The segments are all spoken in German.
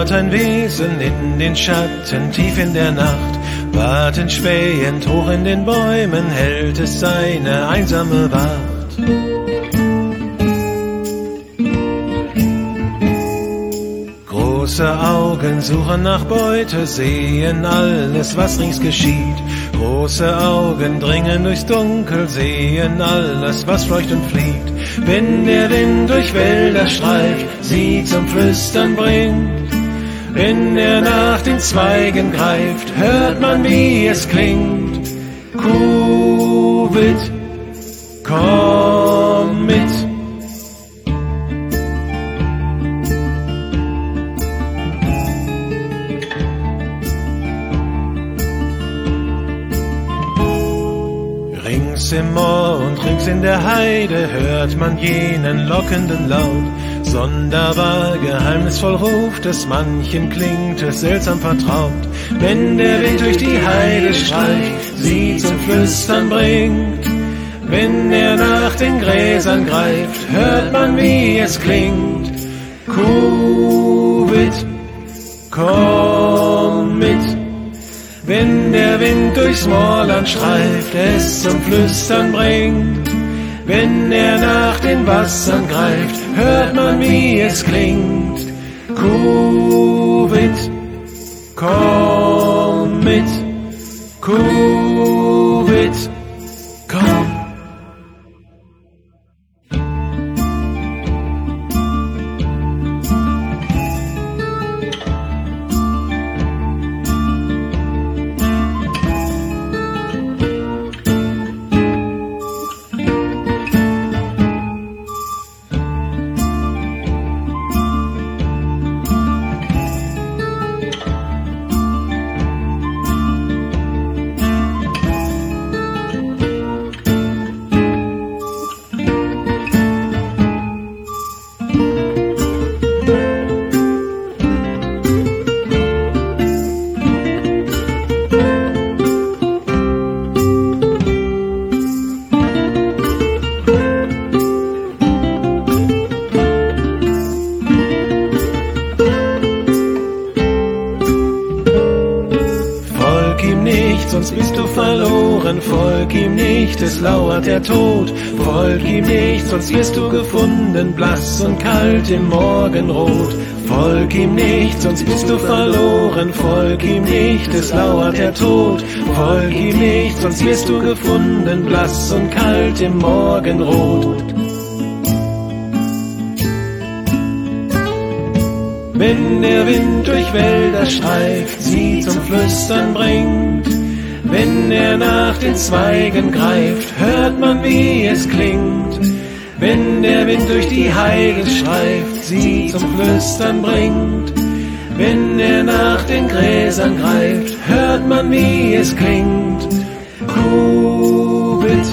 lauert ein Wesen in den Schatten, tief in der Nacht, wartend spähend hoch in den Bäumen, hält es seine einsame Wacht. Große Augen suchen nach Beute, sehen alles, was rings geschieht. Große Augen dringen durchs Dunkel, sehen alles, was fleucht und fliegt. Wenn der Wind durch Wälder streift, sie zum Flüstern bringt. Wenn er nach den Zweigen greift, hört man, wie es klingt. Kuhwild, komm mit. Rings im Moor und rings in der Heide hört man jenen lockenden Laut. Sonderbar, geheimnisvoll ruft es, manchen klingt es seltsam vertraut. Wenn der Wind durch die Heide streicht, sie zum Flüstern bringt. Wenn er nach den Gräsern greift, hört man, wie es klingt. Kuhwild, komm mit. Wenn der Wind durchs Moorland streift, es zum Flüstern bringt. Wenn er nach den Wassern greift, hört man, wie es klingt. Kuhwild, komm mit. Kuhwild, komm. Sonst bist du verloren, folg ihm nicht, es lauert der Tod. Folg ihm nicht, sonst wirst du gefunden, blass und kalt im Morgenrot. Folg ihm nicht, sonst bist du verloren, folg ihm nicht, es lauert der Tod. Folg ihm nicht, sonst wirst du gefunden, blass und kalt im Morgenrot. Wenn der Wind durch Wälder streift, sie zum Flüstern bringt. Wenn er nach den Zweigen greift, hört man, wie es klingt. Wenn der Wind durch die Heide streift, sie zum Flüstern bringt. Wenn er nach den Gräsern greift, hört man, wie es klingt. Kuhwild,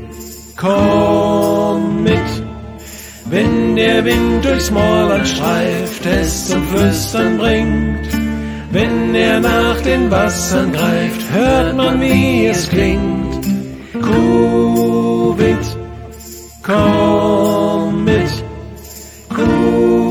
komm mit. Wenn der Wind durchs Moorland streift, es zum Flüstern bringt. Wenn er nach den Wassern greift, hört man, wie es klingt. Kuhwild, komm mit. Kuhwild.